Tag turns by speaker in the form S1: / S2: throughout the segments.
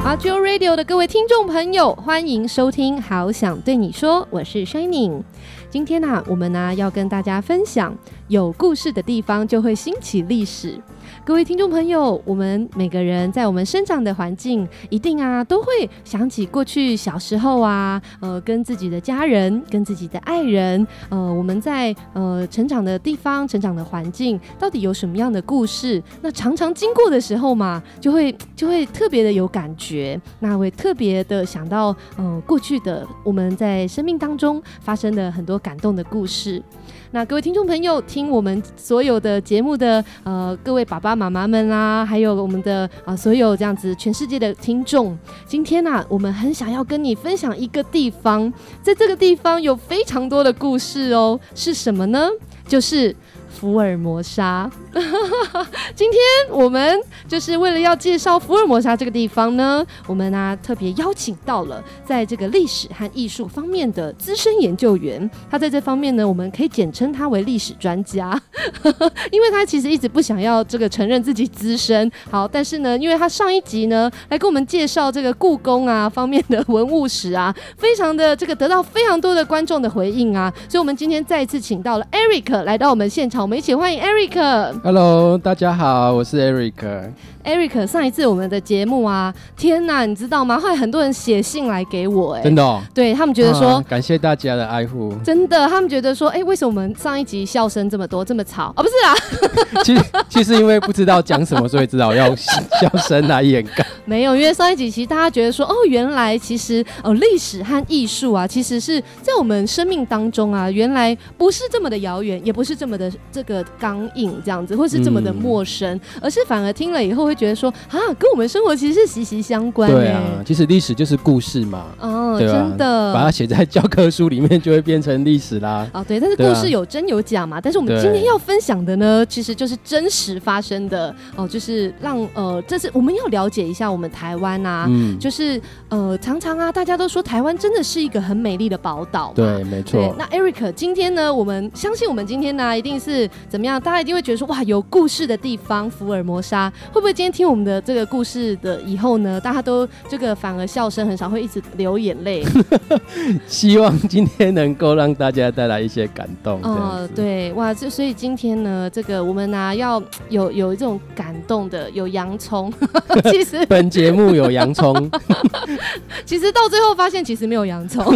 S1: Agio Radio 的各位听众朋友，欢迎收听好想对你说，我是 Shining。 今天我们要跟大家分享，有故事的地方就会兴起历史。各位听众朋友，我们每个人在我们生长的环境一定都会想起过去小时候跟自己的家人跟自己的爱人我们在成长的地方成长的环境到底有什么样的故事，那常常经过的时候嘛就会特别的有感觉，那会特别的想到过去的我们在生命当中发生的很多感动的故事。那各位听众朋友，听我们所有的节目的各位爸爸妈妈们啦，还有我们的所有这样子全世界的听众，今天我们很想要跟你分享一个地方，在这个地方有非常多的故事哦。是什么呢？就是福尔摩沙。今天我们就是为了要介绍福尔摩沙这个地方呢，我们特别邀请到了在这个历史和艺术方面的资深研究员。他在这方面呢，我们可以简称他为历史专家。因为他其实一直不想要这个承认自己资深，好，但是呢，因为他上一集呢来跟我们介绍这个故宫方面的文物史非常的这个得到非常多的观众的回应所以我们今天再一次请到了 Eric 来到我们现场，我们一起欢迎 Eric。Hello，
S2: 大家好，我是 Eric。Eric
S1: 上一次我们的节目天哪，你知道吗？后来很多人写信来给我，
S2: 真的哦？
S1: 对，他们觉得说，
S2: 感谢大家的爱护。
S1: 真的，他们觉得说，为什么我们上一集笑声这么多，这么吵？不是啦，
S2: 其实因为不知道讲什么，所以知道要笑声来掩盖。
S1: 没有，因为上一集其实大家觉得说，原来其实历史和艺术其实是在我们生命当中原来不是这么的遥远，也不是这么的这个刚硬这样子，或是这么的陌生，而是反而听了以后会觉得说跟我们生活其实是息息相关。
S2: 对其实历史就是故事嘛，对吧？
S1: 真的，
S2: 把它写在教科书里面就会变成历史啦。
S1: 对，但是故事有真有假嘛，但是我们今天要分享的呢，其实就是真实发生的就是让这是我们要了解一下我们台湾就是常常大家都说台湾真的是一个很美丽的宝岛嘛。
S2: 对，没错。
S1: 那 Eric 今天呢，我们相信我们今天呢一定是怎么样，大家一定会觉得说哇，有故事的地方福尔摩沙，会不会今天听我们的这个故事的以后呢，大家都这个反而笑声很少，会一直流眼泪。
S2: 希望今天能够让大家带来一些感动。
S1: 对，哇，所以今天呢，这个我们要有这种感动的，有洋葱。其实
S2: 本节目有洋葱，
S1: 其实到最后发现其实没有洋葱，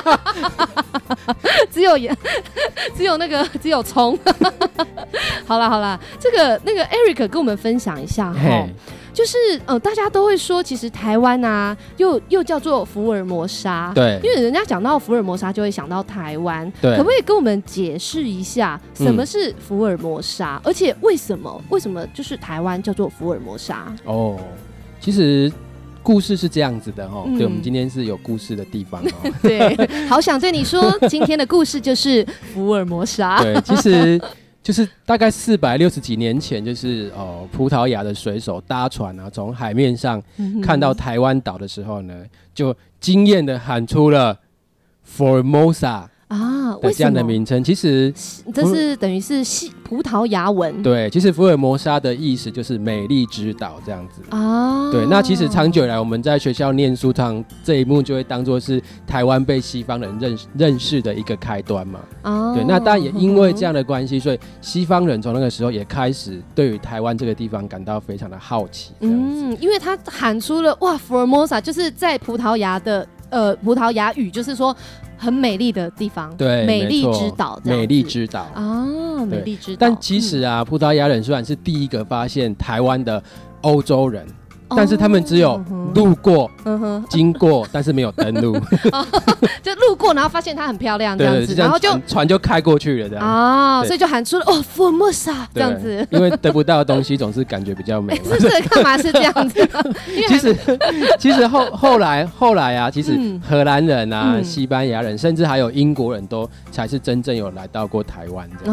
S1: 只有葱。好啦，那个 Eric 跟我们分享一下就是大家都会说，其实台湾又叫做福尔摩沙，
S2: 对，
S1: 因为人家讲到福尔摩沙就会想到台湾，对，可不可以跟我们解释一下什么是福尔摩沙，而且为什么就是台湾叫做福尔摩沙？
S2: 其实故事是这样子的对，我们今天是有故事的地方
S1: 对，好想对你说，今天的故事就是福尔摩沙。
S2: 对，其实就是大概460几年前，就是葡萄牙的水手搭船从海面上看到台湾岛的时候呢，就惊艳的喊出了 Formosa 的这样的名称。其实
S1: 这是等于是葡萄牙文。
S2: 对，其实福尔摩沙的意思就是美丽之岛这样子对，那其实长久以来我们在学校念书，这一幕就会当作是台湾被西方人认识的一个开端嘛。对，那当然也因为这样的关系，所以西方人从那个时候也开始对于台湾这个地方感到非常的好奇这样子。
S1: 因为他喊出了哇 Formosa 就是在葡萄牙的葡萄牙语就是说很美丽的地方，
S2: 对，
S1: 美丽之岛，
S2: 美丽之岛
S1: 美丽之岛。
S2: 但其实葡萄牙人虽然是第一个发现台湾的欧洲人，但是他们只有路过、经过，但是没有登陆。
S1: 就路过，然后发现它很漂亮这样子，然后就
S2: 船就开过去了这样。
S1: 所以就喊出了Formosa 这样子。
S2: 因为得不到的东西总是感觉比较美嘛。
S1: 是干嘛是这样子？
S2: 其实后来其实荷兰人西班牙人，甚至还有英国人都才是真正有来到过台湾这样。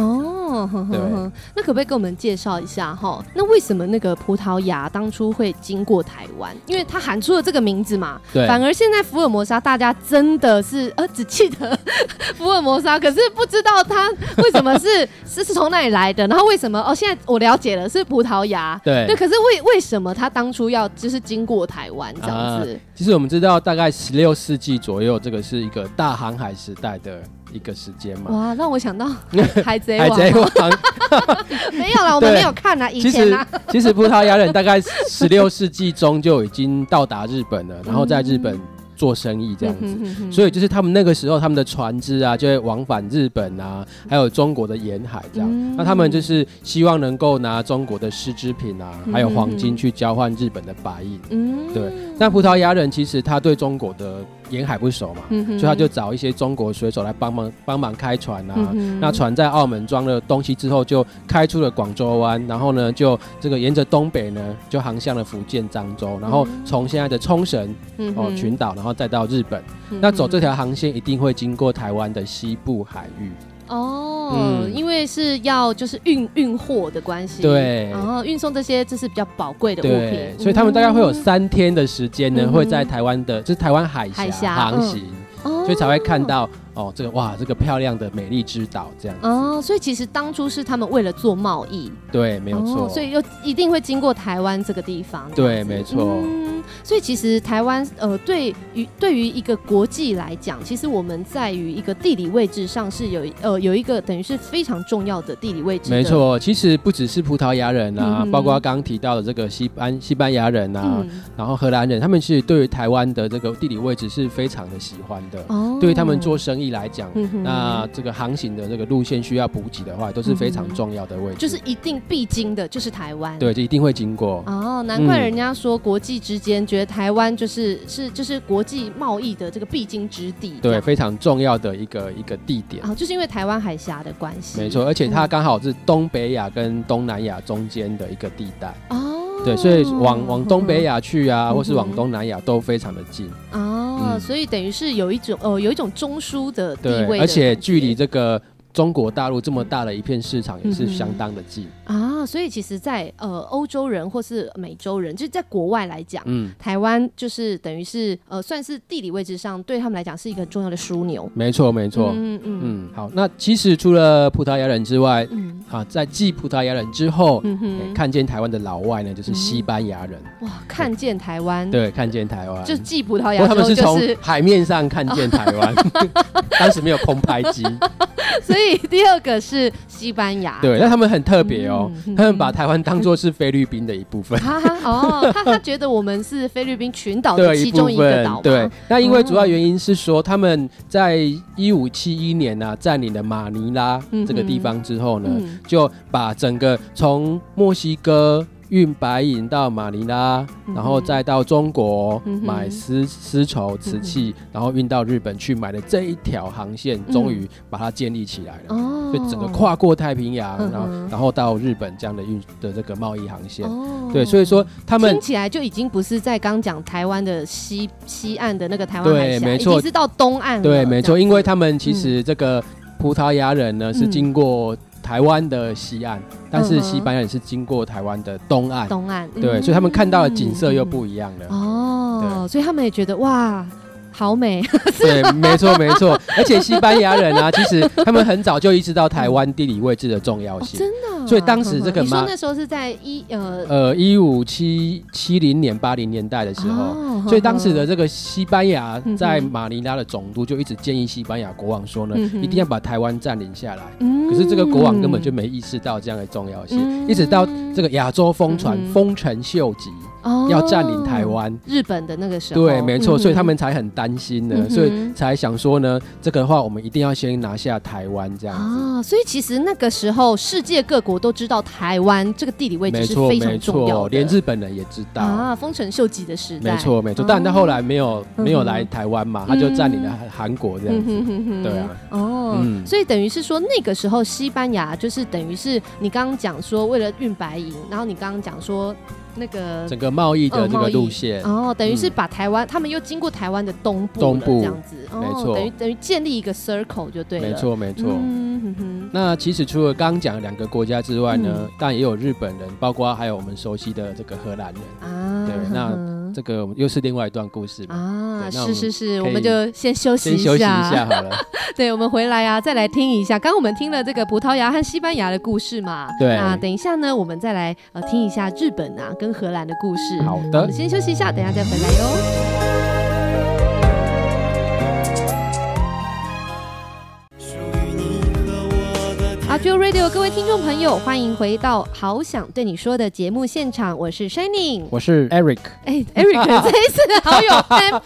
S2: 对，
S1: 那可不可以跟我们介绍一下哈？那为什么那个葡萄牙当初会经过台湾？因为他喊出了这个名字嘛，对。反而现在福尔摩沙大家真的是只记得福尔摩沙，可是不知道他为什么是从哪里来的，然后为什么现在我了解了是葡萄牙，对。可是为什么他当初要就是经过台湾这样子？
S2: 其实我们知道，大概16世纪左右，这个是一个大航海时代的一个时间嘛。
S1: 哇，让我想到海贼王。没有啦，我们没有看啊，以前啊。
S2: 其实葡萄牙人大概16世纪中就已经到达日本了，然后在日本做生意这样子，所以就是他们那个时候他们的船只啊就会往返日本啊，还有中国的沿海这样。那他们就是希望能够拿中国的丝织品啊，还有黄金去交换日本的白银。对。那葡萄牙人其实他对中国的沿海不熟嘛，所以他就找一些中国水手来帮忙开船啊。那船在澳门装了东西之后，就开出了广州湾，然后呢就这个沿着东北呢就航向了福建漳州，然后从现在的冲绳群岛，然后再到日本。那走这条航线一定会经过台湾的西部海域。
S1: 因为是要就是运货的关系，
S2: 对，
S1: 然后运送这些就是比较宝贵的物品，
S2: 所以他们大概会有3天的时间呢，会在台湾的就是台湾海峡航行，所以才会看到这个漂亮的美丽之岛这样子。
S1: 所以其实当初是他们为了做贸易，
S2: 对，没有错，
S1: 所以又一定会经过台湾这个地方，
S2: 对，没错。
S1: 所以其实台湾对于一个国际来讲，其实我们在于一个地理位置上是有一个等于是非常重要的地理位置的。
S2: 没错，其实不只是葡萄牙人啊，包括刚刚提到的这个西班牙人啊，然后荷兰人，他们其实对于台湾的这个地理位置是非常的喜欢的。对于他们做生意来讲，那这个航行的这个路线需要补给的话，都是非常重要的位置，
S1: 就是一定必经的就是台湾。
S2: 对，就一定会经过。
S1: 难怪人家说国际之间觉得台湾就是国际贸易的这个必经之地，
S2: 对，非常重要的一个地点。
S1: 就是因为台湾海峡的关系。
S2: 没错，而且它刚好是东北亚跟东南亚中间的一个地带。对，所以往东北亚去啊，或是往东南亚都非常的近。
S1: 所以等于是有一种中枢的地位的，
S2: 而且距离这个中国大陆这么大的一片市场也是相当的近。
S1: 所以其实在欧洲人或是美洲人，就是在国外来讲，台湾就是等于是算是地理位置上对他们来讲是一个很重要的枢纽。
S2: 没错没错。好，那其实除了葡萄牙人之外，在继葡萄牙人之后，看见台湾的老外呢就是西班牙人。
S1: 哇，看见台湾。
S2: 对，看见台湾
S1: 就继葡萄牙之后，
S2: 他们是从海面上看见台湾，当时没有空拍机。
S1: 所以第二个是西班牙。
S2: 对，那他们很特别他们把台湾当作是菲律宾的一部分。
S1: 他觉得我们是菲律宾群岛的其中一个岛。
S2: 对，那因为主要原因是说他们在1571年占领了马尼拉这个地方之后呢，就把整个从墨西哥运白银到马尼拉，然后再到中国买丝绸、瓷器，然后运到日本去买的这一条航线，终于把它建立起来了。所以整个跨过太平洋，然后到日本这样的这个贸易航线。对，所以说他们
S1: 听起来就已经不是在刚讲台湾的西岸的那个台湾海峡，已经是到东岸了。
S2: 对，没错，因为他们其实这个葡萄牙人呢是经过台湾的西岸，但是西班牙也是经过台湾的东岸。对，所以他们看到的景色又不一样了。
S1: 所以他们也觉得哇，好美。
S2: 对，没错没错。而且西班牙人啊，其实他们很早就意识到台湾地理位置的重要性。
S1: 真的。
S2: 所以当时这个
S1: 你说那时候是在
S2: 1570年80年代的时候，所以当时的这个西班牙在马尼拉的总督就一直建议西班牙国王说呢，一定要把台湾占领下来。可是这个国王根本就没意识到这样的重要性，一直到这个亚洲风传丰臣秀吉要占领台湾，
S1: 日本的那个时候。
S2: 对，没错，所以他们才很担心呢，所以才想说呢，这个的话我们一定要先拿下台湾这样子。
S1: 所以其实那个时候世界各国都知道台湾这个地理位置是非常重要的，
S2: 连日本人也知道
S1: 丰臣秀吉的时代。
S2: 没错没错，但他后来没有来台湾嘛，他就占领了韩国这样子。对啊。
S1: 所以等于是说那个时候西班牙就是等于是你刚刚讲说为了运白银，然后你刚刚讲说那个
S2: 整个贸易的这个路线，
S1: 等于是把台湾，他们又经过台湾的东部这样子，
S2: 没错，
S1: 等于建立一个 circle 就对了。
S2: 没错没错。 那其实除了刚刚讲的2个国家之外呢，当然也有日本人，包括还有我们熟悉的这个荷兰人啊。对，那这个又是另外一段故事啊。
S1: 是，我们就先休息一
S2: 下好了。
S1: 对，我们回来啊，再来听一下。刚刚我们听了这个葡萄牙和西班牙的故事嘛，
S2: 对。
S1: 那等一下呢，我们再来听一下日本啊跟荷兰的故事。
S2: 好的，
S1: 我们先休息一下，等一下再回来哟。RGO Radio， 各位听众朋友，欢迎回到好想对你说的节目现场，我是 Shining，
S2: 我是 Eric。
S1: Eric 这一次好有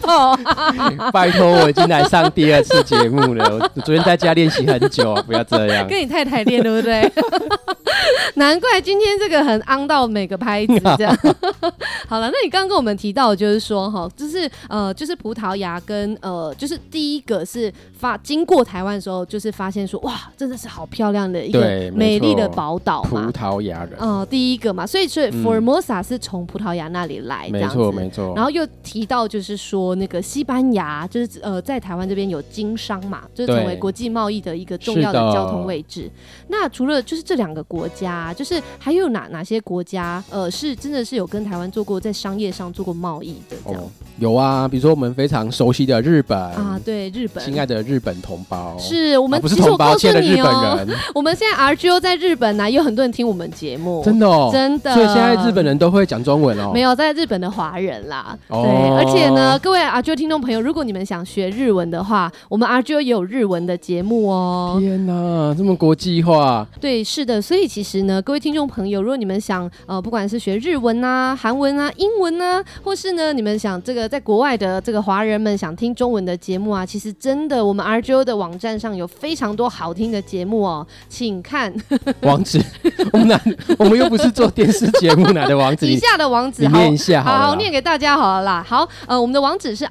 S1: tempo，
S2: 拜托，我已经来上第2次节目了，我昨天在家练习很久，不要这样。
S1: 跟你太太练对不对？难怪今天这个很昂到每个拍子这样。好了，那你刚刚跟我们提到，就是说哈，就是葡萄牙跟就是第一个是经过台湾的时候，就是发现说哇，真的是好漂亮的一个美丽的宝岛嘛，
S2: 葡萄牙人
S1: 第一个嘛，所以Formosa 是从葡萄牙那里来，这样子，
S2: 没错。
S1: 然后又提到就是说那个西班牙，就是在台湾这边有经商嘛，就是成为国际贸易的一个重要的交通位置。那除了就是这2个国家，就是还有哪些国家是真的是有跟台湾做过在商业上做过贸易的这样？
S2: 有啊，比如说我们非常熟悉的日本啊，
S1: 对，日本，
S2: 亲爱的日本同胞，
S1: 是我们
S2: 不是同胞，亲爱的日本人。
S1: 我们现在 RGO 在日本呢，有很多人听我们节目，
S2: 真的哦，
S1: 真的。
S2: 所以现在日本人都会讲中文哦？
S1: 没有，在日本的华人啦。对，而且呢，各位 RGO 听众朋友，如果你们想学日文的话，我们 RGO 也有日文的节目哦。
S2: 天哪，这么国际化！
S1: 对，是的。所以其实呢，各位听众朋友，如果你们想不管是学日文啊、韩文啊、英文啊，或是呢你们想这个在国外的这个华人们想听中文的节目啊，其实真的我们 RGO 的网站上有非常多好听的节目哦，请看
S2: 网址。我们又不是做电视节目，哪的网址？
S1: 以下的网址，
S2: 你念一下好了，
S1: 好念给大家好了啦。好，我们的网址是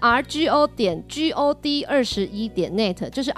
S1: rgo.god21.net， 就是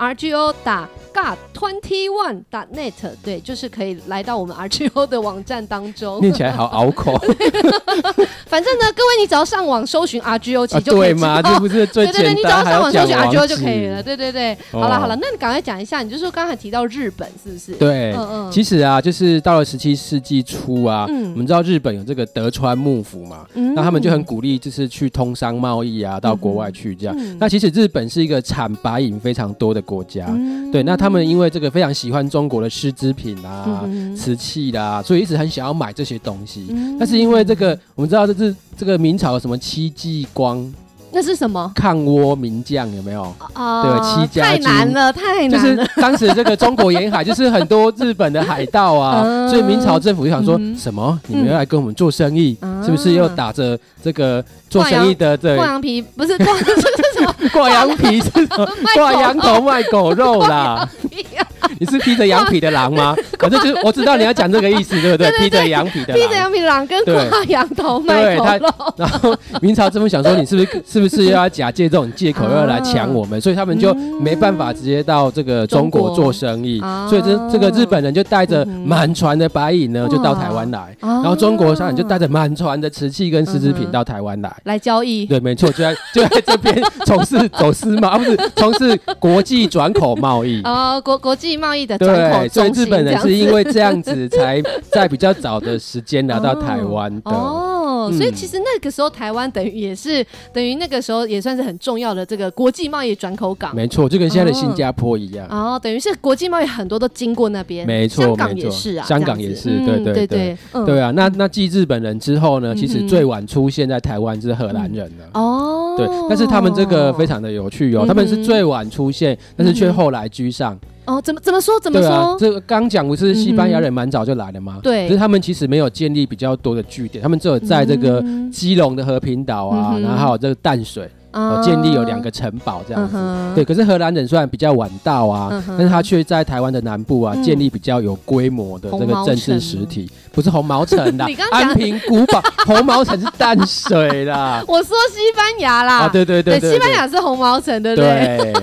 S1: rgo.god21.net， 对，就是可以来到我们 RGO 的网站当中。
S2: 念起来好拗口。
S1: 反正呢，各位你只要上网搜寻 RGO， 其实就可以知道。
S2: 对吗？这不是最简单？
S1: 对，你只要上网搜寻 RGO 就可以
S2: 了。
S1: 对。好了，那你赶快讲一下，你就说刚才提到日本是不是？
S2: 对，其实啊，就是到了17世纪初啊，我们知道日本有这个德川幕府嘛，那他们就很鼓励就是去通商贸易啊，到国外去这样。那其实日本是一个产白银非常多的国家，对，那他们因为这个非常喜欢中国的丝织品啊、瓷器啦，所以一直很想要买这些东西。但是因为这个，我们知道这个明朝有什么戚继光。
S1: 那是什么？
S2: 抗倭名将有没有？对，戚家军
S1: 太难了。
S2: 就是当时这个中国沿海就是很多日本的海盗啊，所以明朝政府就想说什么？你们要来跟我们做生意，是不是又打着这个做生意的
S1: 挂羊皮？不是挂是什么？
S2: 挂羊皮是什么？挂羊头卖狗肉啦。你是披着羊皮的狼吗？反正就是我知道你要讲这个意思，对不对？披着羊皮的狼，
S1: 披着羊皮的狼跟挂羊头卖狗肉。
S2: 然后明朝政府想说，你是不是又要假借这种借口要来抢我们？所以他们就没办法直接到这个中国做生意。所以这个日本人就带着满船的白银呢，就到台湾来。然后中国商人就带着满船的瓷器跟丝织品到台湾来
S1: 交易。
S2: 对，没错，就在这边从事走私嘛，不是从事国际转口贸易。
S1: 国际贸易的转口中心。
S2: 对，所以日本人是因为这样子才在比较早的时间来到台湾的。
S1: 所以其实那个时候台湾等于那个时候也算是很重要的这个国际贸易转口港。
S2: 没错，就跟现在的新加坡一样。
S1: 等于是国际贸易很多都经过那边。
S2: 没错，
S1: 香港也是啊，
S2: 香港也是，对。
S1: 对
S2: 啊，那继日本人之后呢，其实最晚出现在台湾就是荷兰人了。对，但是他们这个非常的有趣哦，他们是最晚出现，但是却后来居上。
S1: 怎么说？
S2: 对啊，这个刚讲不是西班牙人蛮早就来了吗？
S1: 对，
S2: 可是他们其实没有建立比较多的据点，他们只有在这个基隆的和平岛啊，然后还有这个淡水。建立有2个城堡这样子，对。可是荷兰人虽然比较晚到啊，但是他却在台湾的南部啊，建立比较有规模的这个政治实体，不是红毛城啦，安平古堡，红毛城是淡水啦。
S1: 我说西班牙啦，
S2: 对，
S1: 西班牙是红毛城，对不对？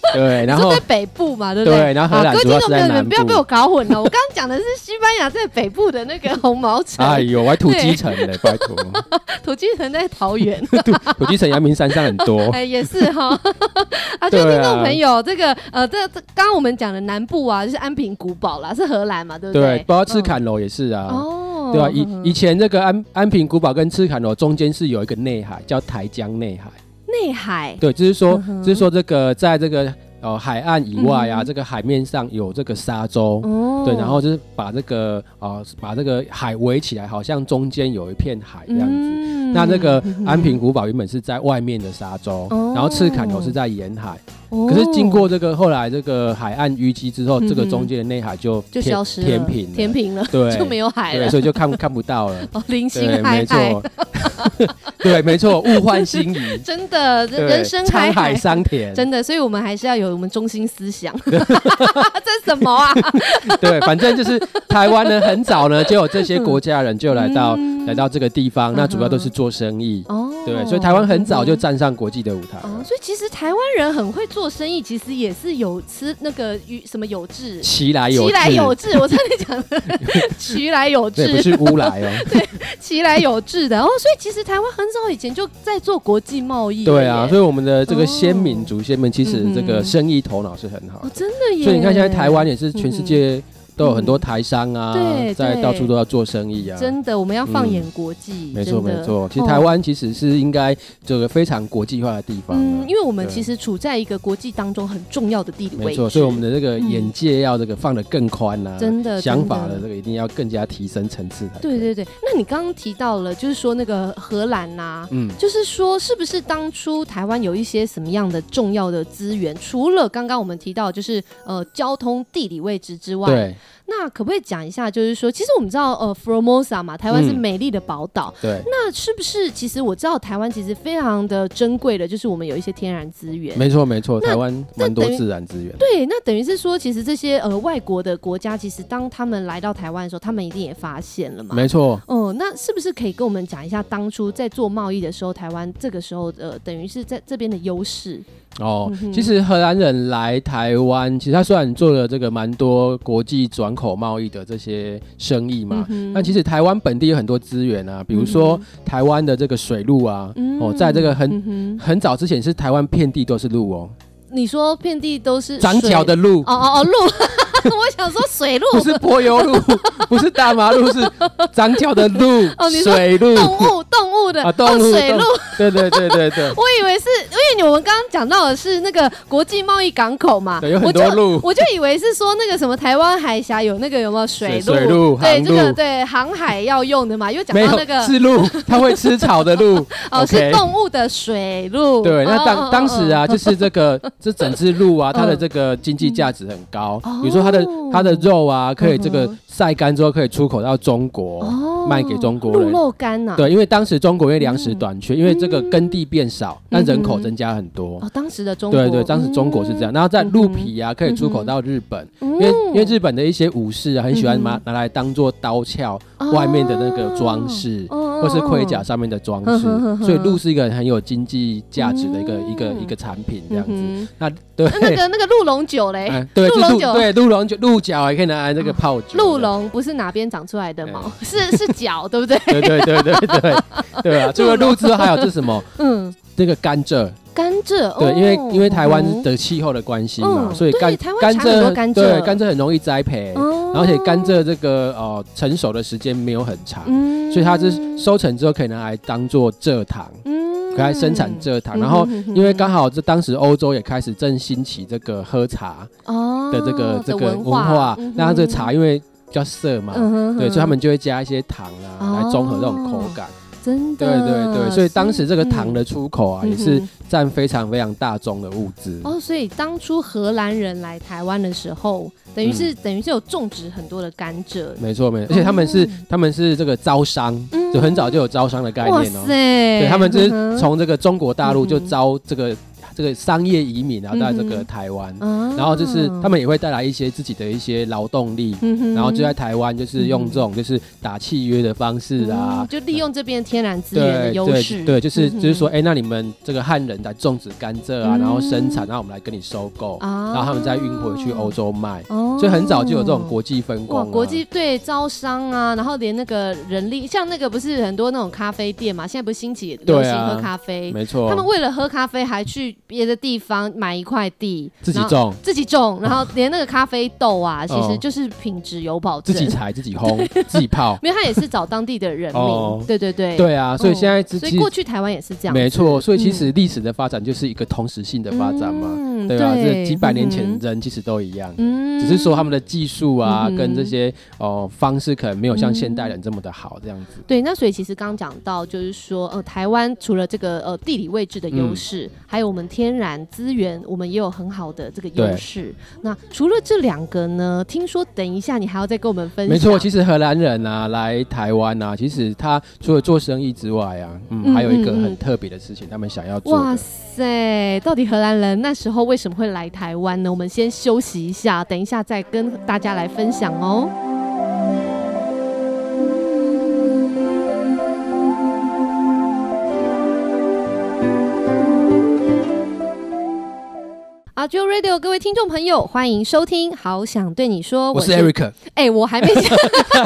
S2: 对，然后
S1: 在北部嘛，对不对？
S2: 对，然后荷兰主要是在南部。
S1: 不要被我搞混了，我刚刚讲的是西班牙在北部的那个红毛城。
S2: 哎呦，我还土鸡城嘞，拜托。
S1: 土鸡城在桃园，
S2: 土鸡城阳明山上很多。
S1: 哎，也是哈。啊，就听众朋友，这个刚刚我们讲的南部啊，就是安平古堡啦，是荷兰嘛，对不对？
S2: 对，包括赤坎楼也是啊。哦，对吧？以前这个安平古堡跟赤坎楼中间是有一个内海，叫台江内海。
S1: 内海。对，
S2: 就是说这个在这个海岸以外啊，这个海面上有这个沙洲，对，然后就是把这个海围起来，好像中间有一片海这样子。那这个安平古堡原本是在外面的沙洲，然后赤坎楼是在沿海。可是经过这个后来这个海岸淤积之后，这个中间的内海就
S1: 消失了，填平了，
S2: 对，
S1: 就没有海了，
S2: 对，所以就看不到了。
S1: 零星海，
S2: 没错，对，没错，物换星移，
S1: 真的，人生
S2: 沧海桑田，
S1: 真的，所以我们还是要有我们中心思想。这什么啊？
S2: 对，反正就是台湾呢，很早呢就有这些国家人就来到这个地方，那主要都是做生意。对，所以台湾很早就站上国际的舞台。
S1: 所以其实台湾人很会做生意，其实也是有吃那个什么有志，
S2: 其来有
S1: 志，我差点讲的其来有志，
S2: 对，不是乌来哦，
S1: 对，其来有志的。所以其实台湾很早以前就在做国际贸易。
S2: 对啊，所以我们的这个先民祖先们其实这个生意头脑是很好的，
S1: 真的耶。
S2: 所以你看现在台湾也是全世界都有很多台商啊，在到处都要做生意啊。
S1: 真的，我们要放眼国际。
S2: 没错没错，其实台湾其实是应该这个非常国际化的地方。
S1: 因为我们其实处在一个国际当中很重要的地理位置。
S2: 没错，所以我们的这个眼界要这个放得更宽啊，
S1: 真的，
S2: 想法的这个一定要更加提升层次。
S1: 对对对，那你刚刚提到了，就是说那个荷兰呐，就是说是不是当初台湾有一些什么样的重要的资源？除了刚刚我们提到就是交通地理位置之外，
S2: 对。
S1: 那可不可以讲一下，就是说，其实我们知道Formosa 嘛，台湾是美丽的宝岛，
S2: 对。
S1: 那是不是其实我知道台湾其实非常的珍贵的，就是我们有一些天然资源。
S2: 没错没错，台湾蛮多自然资源。
S1: 对，那等于是说，其实这些外国的国家，其实当他们来到台湾的时候，他们一定也发现了嘛。
S2: 没错。
S1: 那是不是可以跟我们讲一下，当初在做贸易的时候，台湾这个时候等于是在这边的优势？
S2: 其实荷兰人来台湾，其实他虽然做了这个蛮多国际转口贸易的这些生意嘛，但其实台湾本地有很多资源啊，比如说台湾的这个水路啊，在这个很早之前是台湾遍地都是路哦。
S1: 你说遍地都是
S2: 长脚的路？
S1: 路。我想说水路，
S2: 不是柏油路，不是大马路，是长脚的路，水路，
S1: 动物的水路。
S2: 对。
S1: 我以为是因为我们刚刚讲到的是那个国际贸易港口嘛，
S2: 对，有很多路，
S1: 我就以为是说那个什么台湾海峡有那个有没有水
S2: 路？
S1: 对，这个对航海要用的嘛，又讲到那个
S2: 是路，它会吃草的路，
S1: 是动物的水路。
S2: 对，那当时啊，就是这整只鹿啊，它的这个经济价值很高，比如说它的肉啊，可以这个晒干之后可以出口到中国，卖给中国人。
S1: 鹿肉干呐。
S2: 对，因为当时中国因为粮食短缺，因为这个耕地变少，但人口增加很多。
S1: 当时的中国。
S2: 对，当时中国是这样。然后在鹿皮啊，可以出口到日本，因为日本的一些武士啊，很喜欢拿来当做刀鞘外面的那个装饰，或是盔甲上面的装饰，所以鹿是一个很有经济价值的一个产品这样子。那对
S1: 那个鹿茸酒嘞，
S2: 对，鹿茸酒，鹿角也可以拿来这个泡酒。
S1: 鹿茸不是哪边长出来的毛，是角，对不对？
S2: 对啊，除了鹿之后还有这什么？这个甘蔗。对，因为台湾的气候的关系嘛，所以甘蔗很容易栽培，而且甘蔗这个成熟的时间没有很长，所以它是收成之后可以拿来当做蔗糖。可以来生产蔗糖，然后因为刚好当时欧洲也开始正兴起这个喝茶的这个文化，那这个茶因为比较涩嘛，对，所以他们就会加一些糖啊，来综合这种口感。
S1: 真的，
S2: 对，所以当时这个糖的出口啊，也是占非常非常大宗的物资。
S1: 所以当初荷兰人来台湾的时候，等于是有种植很多的甘蔗。
S2: 没错，而且他们是这个招商，就很早就有招商的概念哦。
S1: 哇塞，
S2: 对，他们就是从这个中国大陆就招这个这个商业移民啊，在这个台湾，然后就是他们也会带来一些自己的一些劳动力，然后就在台湾就是用这种就是打契约的方式啊，
S1: 就利用这边天然资源的优势，
S2: 对，就是说，那你们这个汉人来种植甘蔗啊，然后生产，然后我们来跟你收购，然后他们再运回去欧洲卖，所以很早就有这种国际分工，
S1: 国际对招商啊，然后连那个人力，像那个不是很多那种咖啡店嘛，现在不是兴起流行喝咖啡，
S2: 没错，
S1: 他们为了喝咖啡还去别的地方买一块地
S2: 自己种，
S1: 然后连那个咖啡豆啊，其实就是品质有保证，
S2: 自己采自己烘自己泡，
S1: 因为他也是找当地的人民，对
S2: 啊，所以现在
S1: 所以过去台湾也是这样，
S2: 没错，所以其实历史的发展就是一个同时性的发展嘛，对啊，这几百年前人其实都一样，只是说他们的技术啊跟这些方式可能没有像现代人这么的好这样子。
S1: 对，那所以其实刚刚讲到就是说台湾除了这个地理位置的优势，还有我们天然资源，我们也有很好的这个优势。那除了这两个呢，听说等一下你还要再跟我们分享。
S2: 没错，其实荷兰人啊来台湾啊，其实他除了做生意之外啊，还有一个很特别的事情，他们想要做的。
S1: 哇塞，到底荷兰人那时候为什么会来台湾呢？我们先休息一下，等一下再跟大家来分享哦。Ajo Radio， 各位听众朋友，欢迎收听《好想对你说》，
S2: 我是 Eric。
S1: 我还没讲，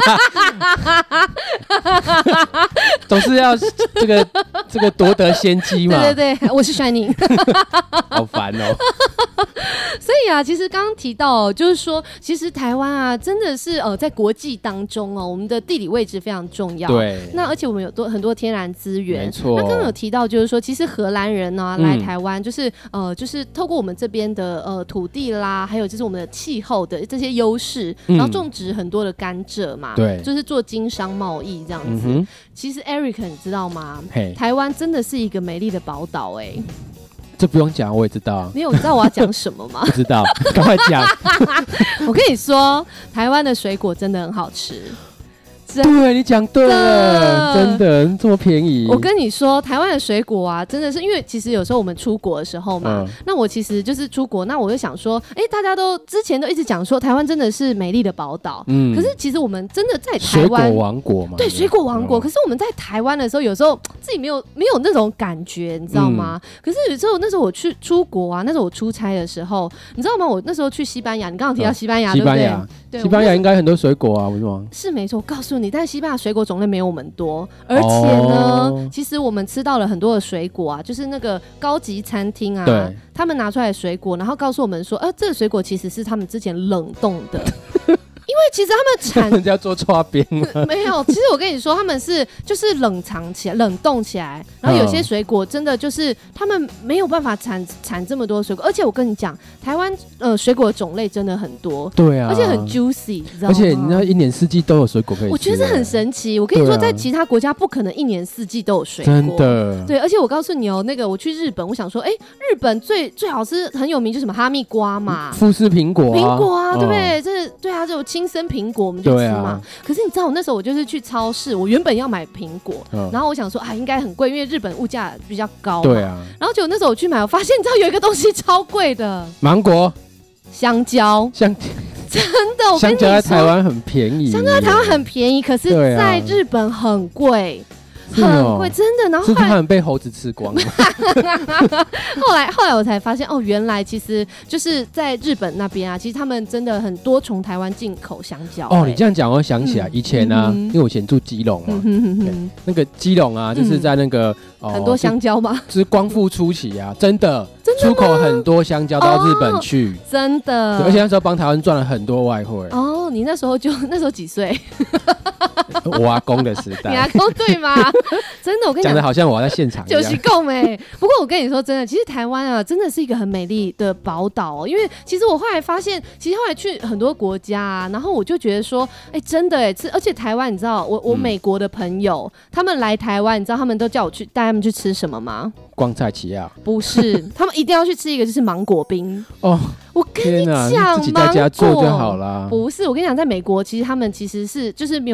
S2: 总是要这个夺得先机嘛。
S1: 对，我是 Shining，
S2: 好烦哦。
S1: 所以啊，其实刚刚提到就是说，其实台湾啊，真的是在国际当中我们的地理位置非常重要。
S2: 对。
S1: 那而且我们有很多天然资源。
S2: 没错。
S1: 那刚刚有提到，就是说，其实荷兰人呢来台湾，就是透过我们这边的土地啦，还有就是我们的气候的这些优势，然后种植很多的甘蔗嘛，
S2: 对，
S1: 就是做经商贸易这样子。其实 Eric 你知道吗？台湾真的是一个美丽的宝岛
S2: 这不用讲，我也知道。
S1: 没有，你知道我要讲什么吗？
S2: 不知道，赶快讲。
S1: 我跟你说，台湾的水果真的很好吃。
S2: 对，你讲对了，真的这么便宜。
S1: 我跟你说，台湾的水果啊，真的是因为其实有时候我们出国的时候嘛，那我其实就是出国，那我就想说，大家都之前都一直讲说台湾真的是美丽的宝岛，可是其实我们真的在台湾
S2: 水果王国嘛，
S1: 对，水果王国。可是我们在台湾的时候，有时候自己没有那种感觉，你知道吗？可是有时候那时候我去出国啊，那时候我出差的时候，你知道吗？我那时候去西班牙，你刚刚提到西班牙，对不对？
S2: 西班牙应该很多水果啊，为什么？
S1: 是没错，我告诉你，但西班牙水果种类没有我们多，而且呢，其实我们吃到了很多的水果啊，就是那个高级餐厅啊，他们拿出来的水果，然后告诉我们说，这个水果其实是他们之前冷冻的。因为其实他们
S2: 人家做剉冰吗？
S1: 没有，其实我跟你说，他们是就是冷藏起来、冷冻起来，然后有些水果真的就是他们没有办法产这么多水果，而且我跟你讲，台湾水果的种类真的很多，
S2: 对啊，
S1: 而且很 juicy， 你知道吗？
S2: 而且你知道一年四季都有水果可以吃，
S1: 我觉得这很神奇。我跟你说，在其他国家不可能一年四季都有水果，
S2: 真的。
S1: 对，而且我告诉你那个我去日本，我想说，日本最好吃很有名就是什么哈密瓜嘛，
S2: 富士苹果
S1: 啊，对不对？对啊，这种亲生苹果我们就吃嘛。可是你知道，我那时候我就是去超市，我原本要买苹果，然后我想说应该很贵，因为日本物价比较高嘛。
S2: 对啊。
S1: 然后结果那时候我去买，我发现你知道有一个东西超贵的，
S2: 芒果、
S1: 香蕉。真的，我跟你说，香蕉
S2: 在台湾很便宜。
S1: 香蕉在台湾很便宜，可是在日本很贵。很贵，真的。然后
S2: 是他们被猴子吃光了。
S1: 后来我才发现，原来其实就是在日本那边啊，其实他们真的很多从台湾进口香蕉。
S2: 你这样讲，我想起来以前啊，因为我以前住基隆嘛，那个基隆啊，就是在那个
S1: 很多香蕉吗？
S2: 就是光复初期啊，真的出口很多香蕉到日本去，
S1: 真的。
S2: 而且那时候帮台湾赚了很多外汇。
S1: 你那时候几岁？
S2: 我阿公的时代。
S1: 你阿公对吗？真的，我跟你
S2: 讲的好像我在现场一样。
S1: 就是够没。不过我跟你说真的，其实台湾啊，真的是一个很美丽的宝岛因为其实我后来发现，其实后来去很多国家啊，然后我就觉得说，真的而且台湾，你知道，我美国的朋友他们来台湾，你知道他们都叫我去带他们去吃什么吗？
S2: 光菜奇亚？
S1: 不是，他们一定要去吃一个就是芒果冰。我跟你讲，
S2: 自己在家做就好啦。
S1: 不是，我跟你讲，在美国其实他们其实是就是没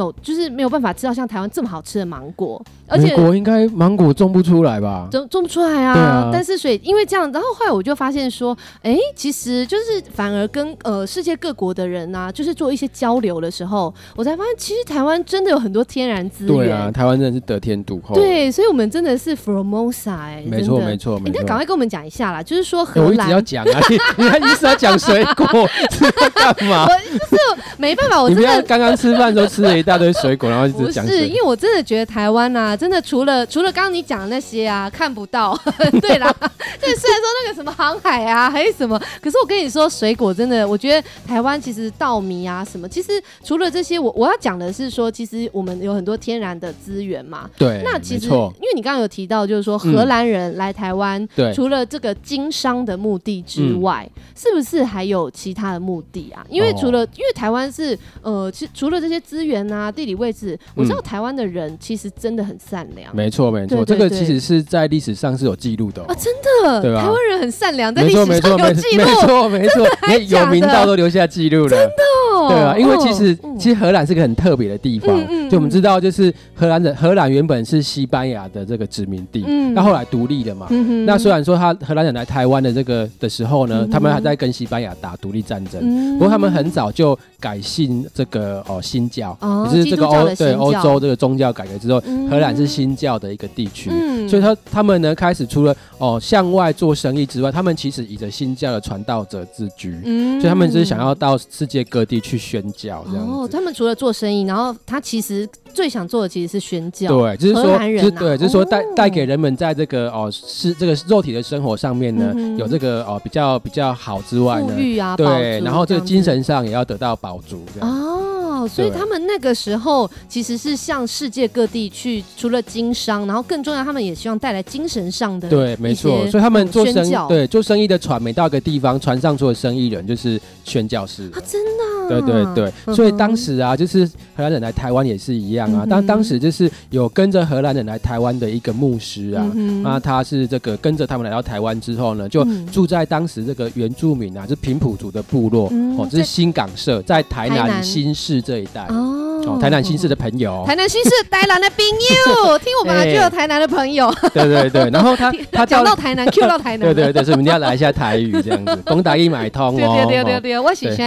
S1: 就是没有办法吃到像台湾这么好吃的芒果，而且
S2: 美国应该芒果种不出来吧？
S1: 种不出来啊。
S2: 对啊，
S1: 但是所以因为这样，然后后来我就发现说，其实就是反而跟世界各国的人啊，就是做一些交流的时候，我才发现其实台湾真的有很多天然资源。
S2: 对啊，台湾真的是得天独厚。
S1: 对，所以我们真的是 Formosa
S2: 没错没错。
S1: 你赶快跟我们讲一下啦，就是说荷兰，
S2: 我一直要讲啊，你还一直要讲水果，是要干嘛？
S1: 我就是没办法，我真的
S2: 你不要刚刚吃饭的时候吃了一大堆水果，然后一直讲水果。
S1: 不是，因为我真的觉得台湾啊，真的除了刚刚你讲的那些啊，看不到。对啦，对，虽然说那个什么航海啊，还是什么，可是我跟你说，水果真的，我觉得台湾其实稻米啊什么，其实除了这些，我要讲的是说，其实我们有很多天然的资源嘛。
S2: 对，
S1: 那其实因为你刚刚有提到，就是说荷兰人来台湾，除了这个经商的目的之外，是不是还有其他的目的啊？因为因为台湾是除了这些资源啊、地理位置，我知道台湾的人其实真的很善良。
S2: 没错没错，这个其实是在历史上是有记录的
S1: 啊，真的，
S2: 对吧？
S1: 台湾人很善良，在历史上有记录，
S2: 没错没错，有名到都留下记录了，真的，对啊，因为其实荷兰是个很特别的地方，就我们知道，就是荷兰原本是西班牙的这个殖民地，那后来独立了嘛，那虽然说荷兰人来台湾的这个的时候呢，他们还在跟西班牙打独立战争，不过他们很早就改信这个新教，也是这个欧洲这个宗教改革之后，荷兰是新教的一个地区，所以他们呢开始除了向外做生意之外，他们其实以着新教的传道者自居，所以他们就是想要到世界各地去宣教这样子。
S1: 他们除了做生意，然后他其实最想做的其实是宣教，
S2: 对，就是说，就是说带给人们在这个是这个肉体的生活上面呢，有这个比较好之外呢，
S1: 富裕啊，
S2: 对，然后这个精神上也要得到饱足这样。
S1: 所以他们那个时候其实是向世界各地去，除了经商，然后更重要，他们也希望带来精神上的
S2: 对，没错。所以他们做生意的船，每到一个地方，船上所有生意人就是宣教士
S1: 啊，真的。
S2: 对，所以当时啊，就是荷兰人来台湾也是一样啊。当时就是有跟着荷兰人来台湾的一个牧师啊，他是这个跟着他们来到台湾之后呢，就住在当时这个原住民啊，就是平埔族的部落这是新港社，在台南新市这一带台南新市的朋友，
S1: 台南新市台南的朋友，听我们就有台南的朋友，
S2: 对，然后他
S1: 讲到台南 Q 到台南，
S2: 对，所以我们一定要来一下台语这样子，公台语买通
S1: 对，我是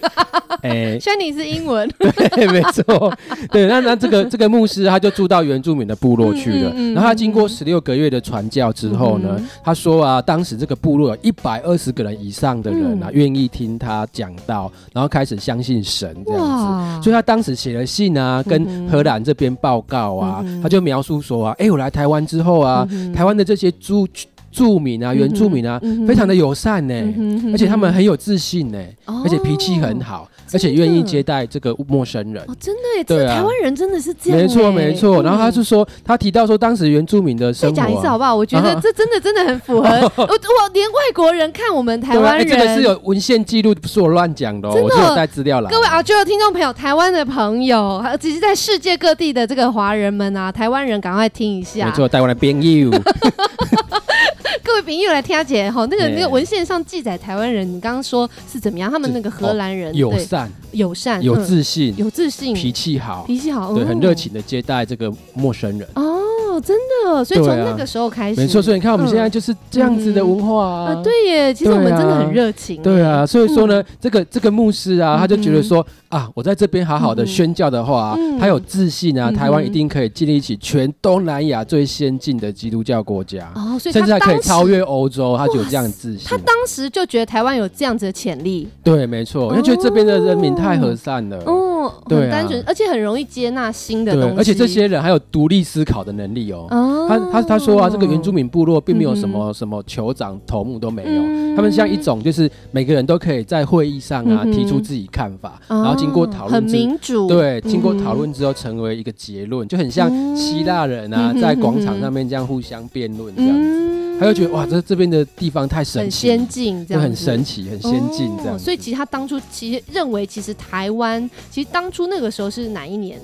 S1: Shining 是英文，
S2: 对，没错，对，那这个牧师他就住到原住民的部落去了，然后他经过16个月的传教之后呢，他说啊，当时这个部落有120个人以上的人啊，愿意听他讲道，然后开始相信神这样子，所以他当时写了信啊，跟荷兰这边报告啊，他就描述说啊，我来台湾之后啊，台湾的这些住民啊，原住民啊，非常的友善呢，而且他们很有自信呢，而且脾气很好，而且愿意接待这个陌生人。
S1: 真的耶，对啊，台湾人真的是这样。
S2: 没错。然后他就说，他提到说，当时原住民的生活，
S1: 再讲一次好不好？我觉得这真的很符合。我连外国人看我们台湾人，
S2: 这个是有文献记录，不是我乱讲的，我是有带资料来。
S1: 各位RGO听众朋友，台湾的朋友，只是在世界各地的这个华人们啊，台湾人赶快听一下。
S2: 没错，台湾的朋友。
S1: 各位朋友来听下姐那个文献上记载台湾人，你刚刚说是怎么样？他们那个荷兰人
S2: 友善、有自信、脾气好，对，很热情的接待这个陌生人。
S1: 真的，所以从那个时候开始，
S2: 没错。所以你看，我们现在就是这样子的文化啊。
S1: 对耶，其实我们真的很热情。
S2: 对啊，所以说呢，这个牧师啊，他就觉得说啊，我在这边好好的宣教的话，他有自信啊，台湾一定可以建立起全东南亚最先进的基督教国家，
S1: 所以
S2: 甚至还可以超越欧洲，他就有这样的自信。
S1: 他当时就觉得台湾有这样子的潜力。对，
S2: 没错，因为觉得这边的人民太和善了，
S1: 很单纯，而且很容易接纳新的东西，
S2: 而且这些人还有独立思考的能力他说啊，这个原住民部落并没有什么酋长头目都没有，他们像一种就是每个人都可以在会议上啊提出自己看法，然后经过讨论，
S1: 很民主，
S2: 对，经过讨论之后成为一个结论，就很像希腊人啊在广场上面这样互相辩论这样子。他就觉得哇，这边的地方太神奇，
S1: 很先进，这样子，
S2: 很神奇，很先进这样。
S1: 所以其实他当初其实认为，其实台湾其实当初那个时候是哪一年啊？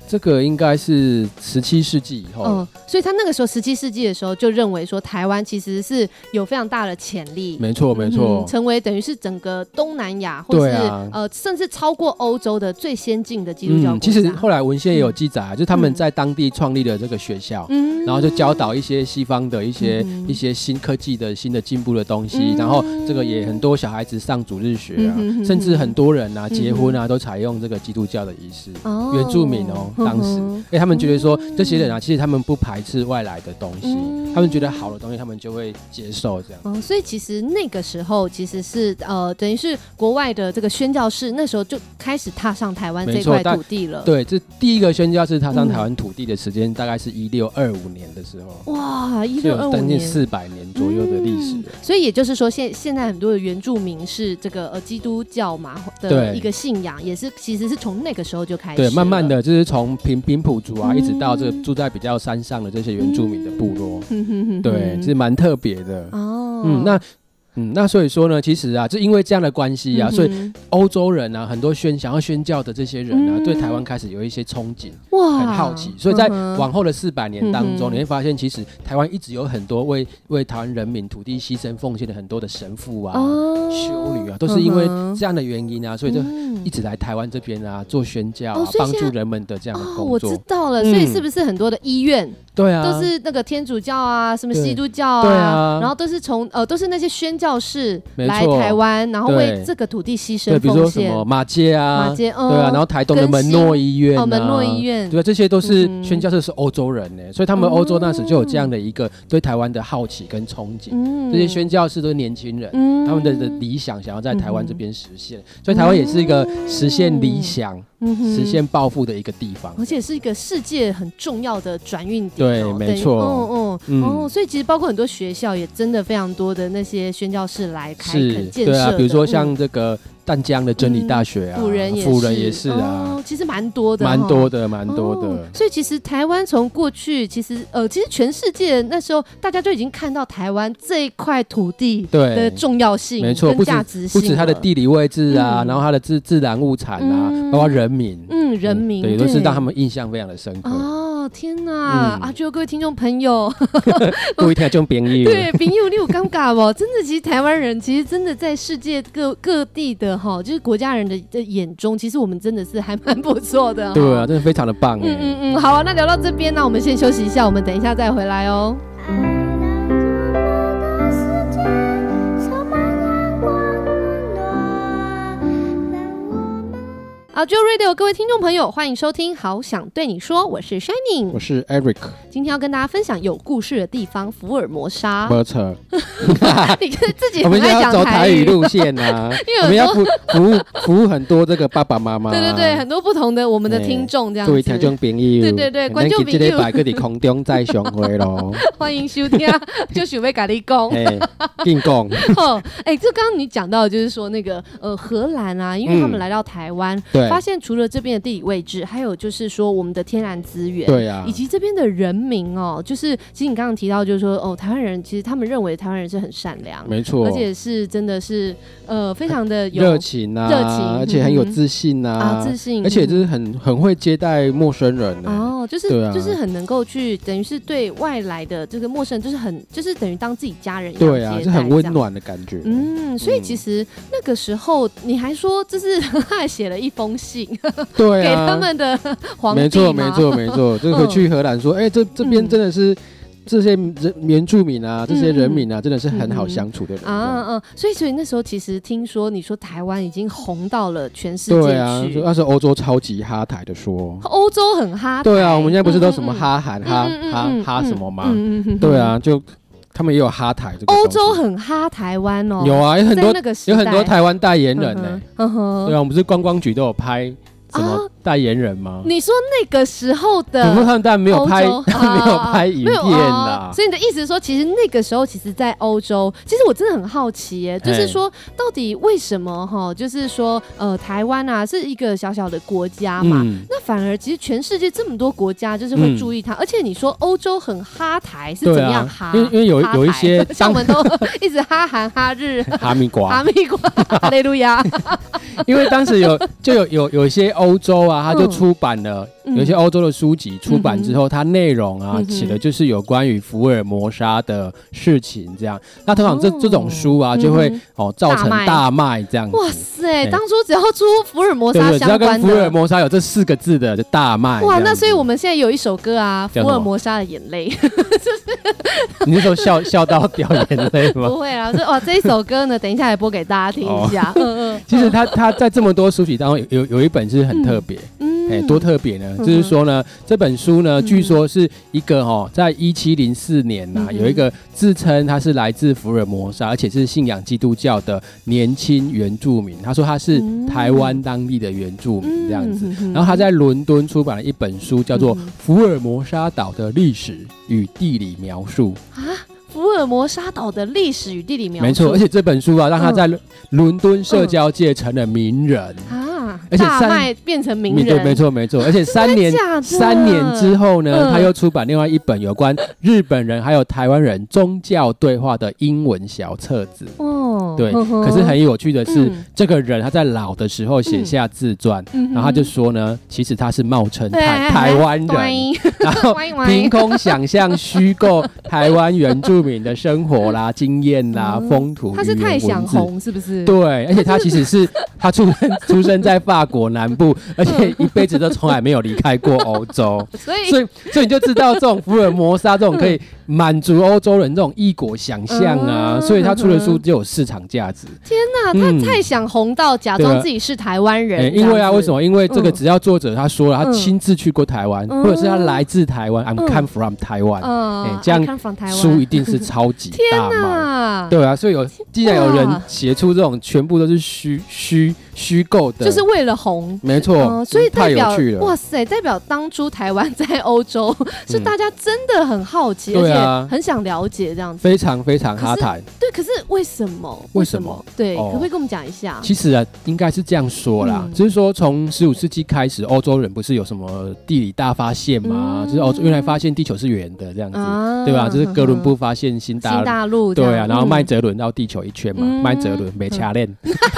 S2: 这个应该是17世纪以后，
S1: 所以他那个时候17世纪的时候就认为说台湾其实是有非常大的潜力，
S2: 没错没错，
S1: 成为等于是整个东南亚或是、甚至超过欧洲的最先进的基督教国家。
S2: 其实后来文献也有记载，就是他们在当地创立了这个学校，然后就教导一些西方的一些新科技的新的进步的东西，然后这个也很多小孩子上主日学啊，甚至很多人啊结婚啊都采用这个基督教的仪式，原住民当时他们觉得说这些人啊，其实他们不排斥外来的东西，他们觉得好的东西他们就会接受这样。
S1: 所以其实那个时候其实是等于是国外的这个宣教士那时候就开始踏上台湾这块土地了。
S2: 对，这第一个宣教士踏上台湾土地的时间大概是1625年的时候。
S1: 哇，1625年，
S2: 将近400年左右的历史。
S1: 所以也就是说现在很多的原住民是这个基督教嘛的一个信仰，也是其实是从那个时候就开始。
S2: 对，慢慢的就是从平埔族啊，一直到这个住在比较山上的这些原住民的部落，对，其实蛮特别的。那所以说呢，其实啊，就因为这样的关系啊，所以欧洲人啊，很多想要宣教的这些人啊，对台湾开始有一些憧憬，很好奇。所以在往后的400年当中，你会发现，其实台湾一直有很多为台湾人民土地牺牲奉献的很多的神父啊、修女啊，都是因为这样的原因啊，所以就一直来台湾这边啊做宣教啊，帮助人们的这样的工作。
S1: 我知道了，所以是不是很多的医院？
S2: 对啊，
S1: 都是那个天主教啊，什么基督教啊，然后都是都是那些宣教士来台湾，然后为这个土地牺牲奉献。
S2: 比如说什么马偕啊，对啊，然后台东的门诺医院啊，
S1: 门诺医院，
S2: 对啊，这些都是宣教士是欧洲人呢，所以他们欧洲那时就有这样的一个对台湾的好奇跟憧憬。这些宣教士都是年轻人，他们的理想想要在台湾这边实现，所以台湾也是一个实现理想、实现抱负的一个地方，
S1: 而且是一个世界很重要的转运点。
S2: 对，没错。
S1: 所以其实包括很多学校也真的非常多的那些宣教士来开垦建设的。
S2: 对啊，比如说像这个淡江的真理大学啊，
S1: 辅仁也是
S2: 啊，
S1: 其实蛮多的，
S2: 蛮多的。
S1: 所以其实台湾从过去其实全世界那时候大家就已经看到台湾这一块土地的重要性，
S2: 没错，
S1: 跟价值性，
S2: 不止它的地理位置啊，然后它的自然物产啊，包括人民，
S1: 人民
S2: 对，都是让他们印象非常的深刻。
S1: 天哪！就各位听众朋友，
S2: 各位听众朋友，
S1: 对，朋友你有尴尬不？真的，其实台湾人其实真的在世界各地的就是国家人的眼中，其实我们真的是还蛮不错的。
S2: 对啊，真的非常的棒。
S1: 好啊，那聊到这边呢，我们先休息一下，我们等一下再回来哦。Audio Radio， 各位听众朋友，欢迎收听《好想对你说》，我是 Shining，
S2: 我是 Eric，
S1: 今天要跟大家分享有故事的地方——福尔摩沙。
S2: 没错，
S1: 你自己
S2: 我们要走台语路线啊，我们要服务很多这个爸爸妈妈，
S1: 对，很多不同的我们的听众这样子。
S2: 各位听众朋友，
S1: 对，观众朋友，
S2: 这礼拜搁伫空中再相会咯。
S1: 欢迎收听，就想要跟你讲，
S2: 硬讲。
S1: 就刚刚你讲到，就是说那个荷兰啊，因为他们来到台湾。发现除了这边的地理位置，还有就是说我们的天然资源，
S2: 对啊，
S1: 以及这边的人民就是其实你刚刚提到，就是说台湾人其实他们认为台湾人是很善良，
S2: 没错，
S1: 而且是真的是非常的有
S2: 热情，而且很有自信
S1: 自信，
S2: 而且就是很会接待陌生人
S1: 就是很能够去等于是对外来的这个陌生人，就是等于当自己家人一样接待，
S2: 是很温暖的感觉。
S1: 所以其实那个时候你还说，就是他还写了一封信，
S2: 对
S1: 给他们的皇帝。
S2: 没错，就回去荷兰说，这边真的是这些原住民啊，这些人民啊，真的是很好相处的人
S1: 所以那时候其实听说你说台湾已经红到了全世界去，
S2: 对啊，那是欧洲超级哈台的说，
S1: 欧洲很哈台，
S2: 对啊，我们现在不是都什么哈韩哈什么吗？对啊，就。他们也有哈台这个，
S1: 欧洲很哈台湾哦，
S2: 有啊，有很多台湾代言人呢。对啊，我们不是观光局都有拍什么代言人吗？
S1: 你说那个时候的，
S2: 不过他们当然没有拍影片啦。
S1: 所以你的意思是说，其实那个时候，其实在欧洲，其实我真的很好奇耶，就是说到底为什么就是说台湾啊是一个小小的国家嘛，那反而其实全世界这么多国家就是会注意它，而且你说欧洲很哈台是怎么样哈？
S2: 因为有一些
S1: 像我们都一直哈韩哈日
S2: 哈密瓜
S1: 哈密瓜，哈利路亚。
S2: 因为当时有一些欧洲啊，他就出版了。有一些欧洲的书籍出版之后，它内容啊写的就是有关于福尔摩沙的事情，这样。那通常这种书啊，就会造成大卖这样子。
S1: 哇塞！当初只要出福尔摩沙相关的，
S2: 只要跟福尔摩沙有这4个字的就大卖。
S1: 哇，那所以我们现在有一首歌啊，《福尔摩沙的眼泪》。
S2: 你是说笑到掉眼泪吗？
S1: 不会啊，哇，这一首歌呢，等一下来播给大家听一下。
S2: 其实他在这么多书籍当中有一本是很特别。多特别呢？就是说呢，这本书呢，据说是一个在1704年有一个自称他是来自福尔摩沙，而且是信仰基督教的年轻原住民。他说他是台湾当地的原住民这样子。然后他在伦敦出版了一本书，叫做《福尔摩沙岛的历史与地理描述》啊。
S1: 福尔摩沙岛的历史与地理描述，
S2: 没错，而且这本书啊，让他在伦敦社交界成了名人
S1: 啊，而且大卖变成名人，
S2: 对，没错，而且3年之后呢，他又出版另外一本有关日本人还有台湾人宗教对话的英文小册子。对，可是很有趣的是，这个人他在老的时候写下自传，然后他就说呢，其实他是冒称台湾人，然后凭空想象虚构台湾原住民的生活啦、经验啦、风土，
S1: 他是太想红是不是？
S2: 对，而且他其实是他出生在法国南部，而且一辈子都从来没有离开过欧洲，所以你就知道这种福尔摩沙这种可以满足欧洲人这种异国想象啊，所以他出的书就有市场价值。
S1: 天哪，他太想红到假装自己是台湾人。
S2: 因为啊，为什么？因为这个只要作者他说了，他亲自去过台湾，或者是他来自台湾 ，I'm come from Taiwan，这样书一定是超级大卖。对啊，所以既然有人写出这种全部都是虚构的，
S1: 就是为了红，
S2: 没错，
S1: 所以代表
S2: 太有趣了。
S1: 哇塞，代表当初台湾在欧洲是大家真的很好奇，而且很想了解这样子，
S2: 非常非常哈台。
S1: 对，可是为什么？对，可不可以跟我们讲一下？
S2: 其实啊，应该是这样说啦，就是说从15世纪开始，欧洲人不是有什么地理大发现吗？就是欧洲原来发现地球是圆的这样子，对吧？就是哥伦布发现新大陆，对啊，然后麦哲伦绕地球一圈嘛，麦哲伦没掐链。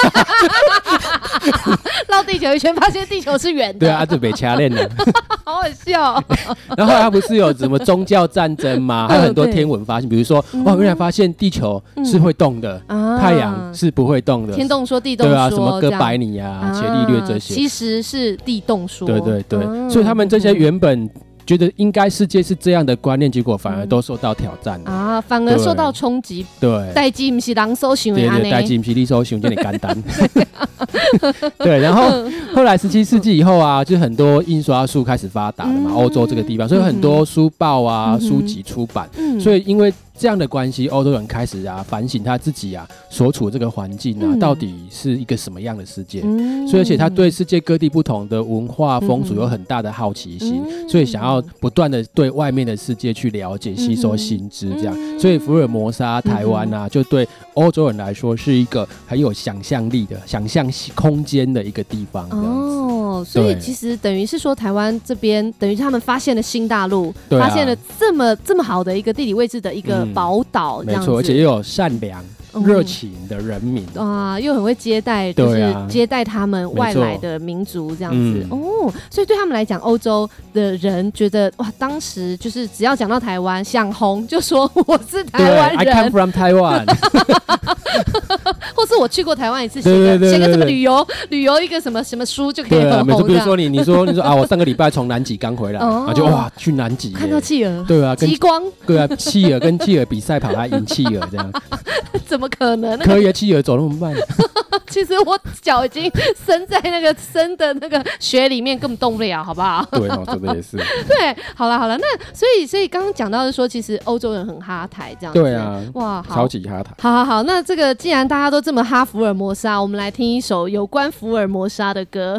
S1: 绕地球一圈，发现地球是圆的。
S2: 对啊，就被掐链了，
S1: 好好笑。
S2: 然后他不是有什么宗教战争吗？还有很多天文发现，比如说原来发现地球是会动的，太阳是不会动的。
S1: 天动说地动说，
S2: 对啊，什么哥白尼啊、伽利略这些，
S1: 其实是地动说。
S2: 对，所以他们这些原本觉得应该世界是这样的观念，结果反而都受到挑战
S1: 啊，反而受到冲击。
S2: 对，
S1: 代志不是人所想的，
S2: 对，代志不是你所想这么简单。对，然后后来17世纪以后啊，就很多印刷术开始发达了嘛，欧洲这个地方，所以很多书报啊、书籍出版，所以因为这样的关系，欧洲人开始反省他自己所处这个环境到底是一个什么样的世界，所以而且他对世界各地不同的文化风俗有很大的好奇心，所以想要不断的对外面的世界去了解、吸收新知，这样，所以福尔摩沙、台湾就对欧洲人来说是一个很有想象力的、想象空间的一个地方。
S1: 所以其实等于是说，台湾这边等于他们发现了新大陆，发现了这么好的一个地理位置的一个宝岛，这样子，
S2: 没错，而且又有善良、热情的人民
S1: 又很会接待，就是接待他们外来的民族这样子所以对他们来讲，欧洲的人觉得哇，当时就是只要讲到台湾想红，就说我是台湾人，
S2: I come from Taiwan
S1: 或是我去过台湾一次，写个什么旅游一个什么书就可以很红。
S2: 比如说你说我上个礼拜从南极刚回来，然后就哇去南极
S1: 看到企鹅，
S2: 对啊，
S1: 极光，
S2: 对啊，企鹅跟企鹅比赛跑，他赢企鹅这样，
S1: 怎么可能？
S2: 可以啊，企鹅走那么慢。
S1: 其实我脚已经伸在那个深的那个雪里面，根本动不了，好不好？
S2: 对真的也是。
S1: 对，好了，那所以刚刚讲到的说，其实欧洲人很哈台这样子。
S2: 对啊，
S1: 哇，
S2: 超级哈台。
S1: 好，那这个既然大家都这么哈福尔摩沙，我们来听一首有关福尔摩沙的歌。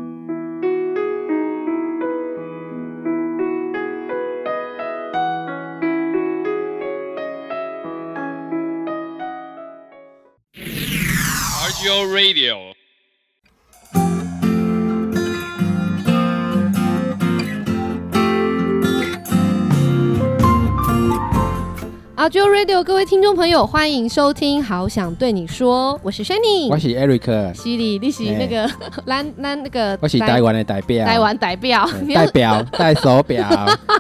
S3: RGO Radio。
S1: 好，Joy Radio 各位听众朋友，欢迎收听《好想对你说》，我是 Shani，
S2: 我是 Eric，
S1: 犀利，你是那个咱那个，
S2: 我是台湾的代表，
S1: 台湾代表，
S2: 戴手表。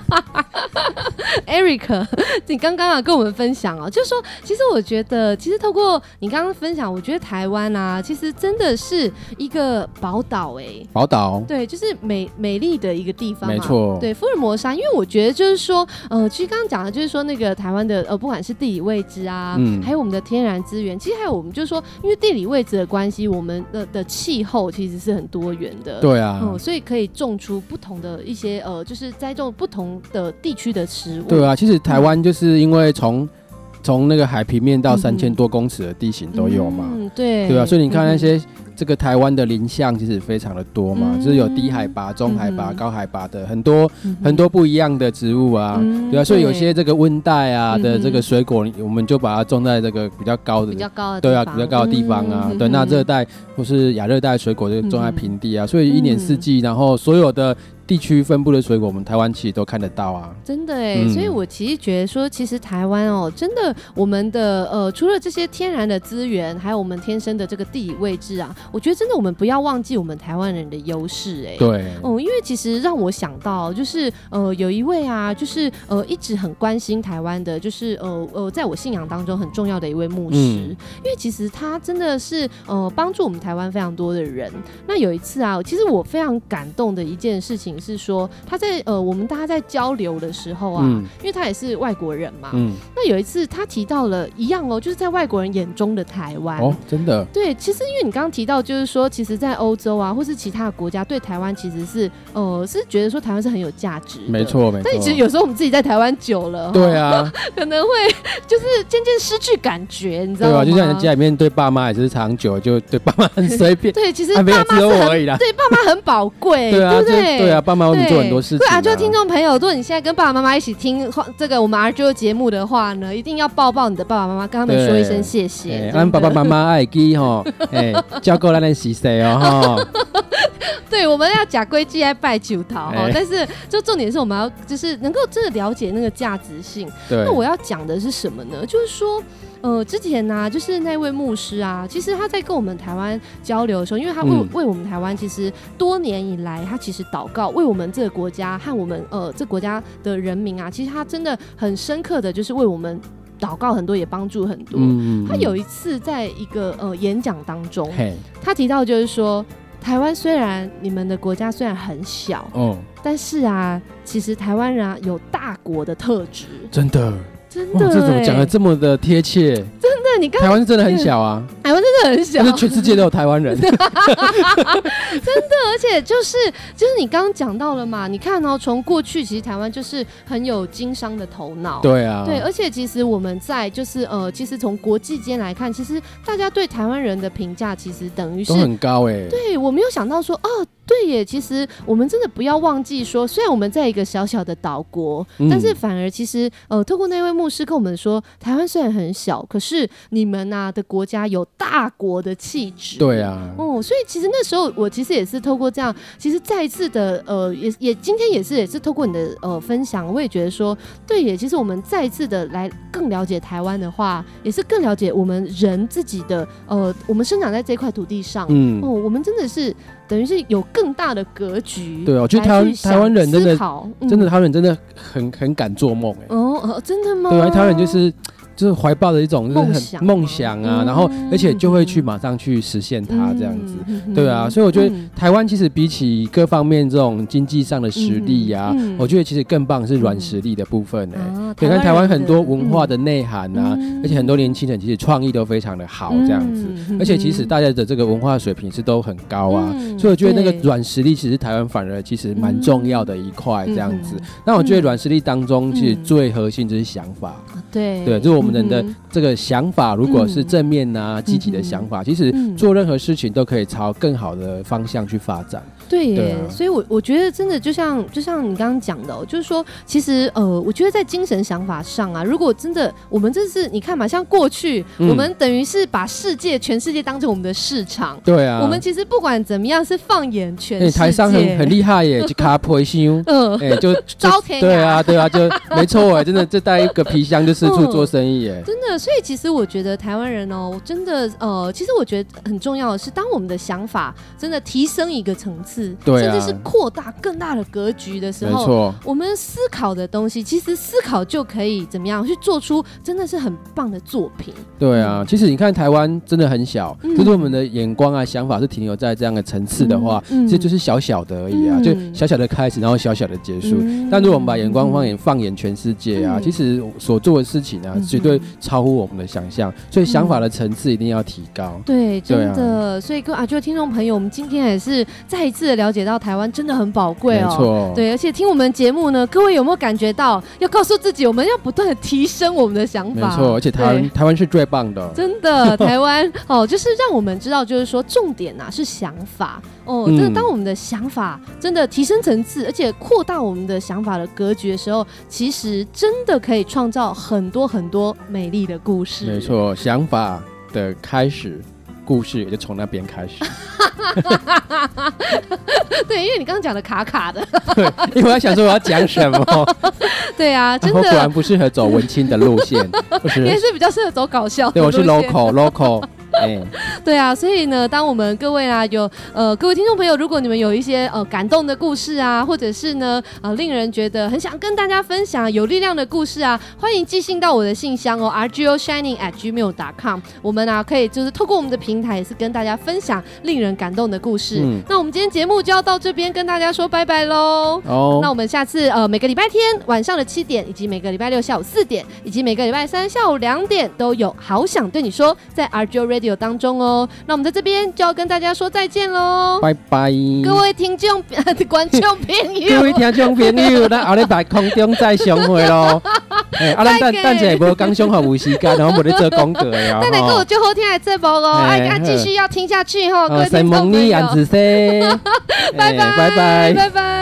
S1: Eric， 你刚刚跟我们分享哦，就是说，其实我觉得，其实透过你刚刚分享，我觉得台湾啊，其实真的是一个宝岛宝
S2: 岛，
S1: 对，就是美丽的一个地方嘛，
S2: 没错，
S1: 对，福尔摩沙，因为我觉得就是说，其实刚刚讲的就是说那个台湾的不管是地理位置啊，还有我们的天然资源，其实还有我们就是说，因为地理位置的关系，我们的气候其实是很多元的，
S2: 对啊，
S1: 所以可以种出不同的一些就是栽种不同的地区的食物。
S2: 对啊，其实台湾就是因为从那个海平面到3000多公尺的地形都有嘛，对啊，所以你看那些这个台湾的林相其实非常的多嘛，就是有低海拔、中海拔、高海拔的很多不一样的植物啊，对啊，所以有些这个温带啊的这个水果，我们就把它种在这个比较高的对啊比较高的地方啊，对，那热带或是亚热带水果就种在平地啊，所以一年四季，然后所有的地区分布的水果，我们台湾其实都看得到啊，
S1: 真的所以我其实觉得说，其实台湾真的我们的除了这些天然的资源，还有我们天生的这个地理位置啊，我觉得真的我们不要忘记我们台湾人的优势
S2: 对，
S1: 因为其实让我想到就是有一位啊，就是一直很关心台湾的，就是在我信仰当中很重要的一位牧师，因为其实他真的是帮助我们台湾非常多的人。那有一次啊，其实我非常感动的一件事情是说，他在我们大家在交流的时候啊，因为他也是外国人嘛，那有一次他提到了一样就是在外国人眼中的台湾
S2: 真的
S1: 对，其实因为你刚刚提到就是说，其实在欧洲啊或是其他的国家对台湾其实是是觉得说台湾是很有价值的，
S2: 没错，
S1: 但其实有时候我们自己在台湾久了，
S2: 对啊，
S1: 可能会就是渐渐失去感觉，你知道吗？
S2: 对啊，就像你家里面对爸妈也是长久就对爸妈很随便
S1: 对，其实爸妈
S2: 只有我而已啦，
S1: 对，爸妈很宝贵
S2: 对啊，
S1: 对不对？
S2: 对啊，爸妈为我们做很多事情
S1: 对啊，就听众朋友，如果你现在跟爸爸妈妈一起听这个我们 RGO 节目的话呢，一定要抱抱你的爸爸妈妈，跟他们说一声谢谢。
S2: 咱爸爸妈妈爱记照顾咱的习俗
S1: 对，我们要假规矩爱拜九桃但是就重点是我们要就是能够真的了解那个价值性。那我要讲的是什么呢？就是说之前啊，就是那位牧师啊，其实他在跟我们台湾交流的时候，因为他为我们台湾其实多年以来，他其实祷告为我们这个国家和我们这国家的人民啊，其实他真的很深刻的就是为我们祷告很多，也帮助很多。他有一次在一个演讲当中，他提到就是说，台湾虽然你们的国家虽然很小，但是啊，其实台湾人啊有大国的特质，真的。这
S2: 怎么讲的这么的贴切？
S1: 真的，你
S2: 台湾真的很小啊，
S1: 台湾真的很小，
S2: 但是全世界都有台湾人，真的，
S1: 而且就是你刚刚讲到了嘛，你看从过去其实台湾就是很有经商的头脑，
S2: 对啊，对，
S1: 而且其实我们在就是其实从国际间来看，其实大家对台湾人的评价其实等于是
S2: 都很高
S1: 对，我没有想到说对耶，其实我们真的不要忘记说，虽然我们在一个小小的岛国，但是反而其实透过那位牧师跟我们说，台湾虽然很小，可是你们的国家有大国的气质。
S2: 对啊，
S1: 所以其实那时候我其实也是透过这样，其实再一次的也今天也是透过你的分享，我也觉得说，对耶，其实我们再一次的来更了解台湾的话，也是更了解我们人自己的我们生长在这块土地上，我们真的是。等于是有更大的格局，
S2: 对，我觉得台湾人真的，台湾人真的很敢做梦
S1: 真的吗？
S2: 对啊，台湾人就是怀抱的一种梦想啊，然后而且就会去马上去实现它这样子，对啊，所以我觉得台湾其实比起各方面这种经济上的实力啊，我觉得其实更棒是软实力的部分你看台湾很多文化的内涵啊，而且很多年轻人其实创意都非常的好这样子，而且其实大家的这个文化水平是都很高啊，所以我觉得那个软实力其实台湾反而其实蛮重要的一块这样子。那我觉得软实力当中其实最核心就是想法，对，就是我们人的这个想法如果是正面啊积极的想法，其实做任何事情都可以朝更好的方向去发展。
S1: 对耶，所以我觉得真的就像你刚刚讲的就是说其实我觉得在精神想法上啊，如果真的我们这是你看嘛，像过去我们等于是把全世界当成我们的市场，对啊，我们其实不管怎么样是放眼全世界，
S2: 台商很厉害耶，就卡培修， 就
S1: 招天
S2: 涯。对啊，就没错真的，这带一个皮箱就四处做生意真
S1: 的。所以其实我觉得台湾人真的其实我觉得很重要的是，当我们的想法真的提升一个层次，甚至是扩大更大的格局的时候，没错，我们思考的东西，其实思考就可以怎么样去做出真的是很棒的作品。
S2: 对啊，其实你看台湾真的很小，就是我们的眼光啊、想法是停留在这样的层次的话，这就是小小的而已啊，就小小的开始，然后小小的结束。但如果我们把眼光放眼全世界啊，其实所做的事情啊，绝对超乎我们的想象，所以想法的层次一定要提高。
S1: 对，真的。所以各位就听众朋友，我们今天也是再一次的了解到台湾真的很宝贵
S2: 没错。
S1: 对，而且听我们节目呢，各位有没有感觉到要告诉自己，我们要不断的提升我们的想法？
S2: 没错，而且台湾是最棒的，
S1: 真的。台湾就是让我们知道，就是说重点是想法真的，当我们的想法真的提升层次，而且扩大我们的想法的格局的时候，其实真的可以创造很多很多美丽的故事。
S2: 没错，想法的开始，故事也就从那边开始。
S1: 对，因为你刚刚讲的卡卡的。
S2: 对，因为我在想说我要讲什么。
S1: 对啊，真的。
S2: 我果然不适合走文青的路线，
S1: 你也是比较适合走搞笑的
S2: 路线。对，我是 local。
S1: 对啊，所以呢，当我们各位有各位听众朋友，如果你们有一些感动的故事啊，或者是呢令人觉得很想跟大家分享有力量的故事啊，欢迎寄信到我的信箱rgoshining@gmail.com。我们可以就是透过我们的平台，也是跟大家分享令人感动的故事。那我们今天节目就要到这边跟大家说拜拜喽。那我们下次每个礼拜天晚上的7点，以及每个礼拜六下午4点，以及每个礼拜三下午2点都有好想对你说在 RGO Radio当中那我们在这边就要跟大家说再见喽，
S2: 拜拜，
S1: 各位听众观众朋友，
S2: 各位听众朋友，咱后礼拜空中再相会咯。咱等一下无刚上好有时间，然后无咧做功课的
S1: 等下有最好听的节目继续要听下去各位听众朋友。
S2: 拜拜，
S1: 拜拜。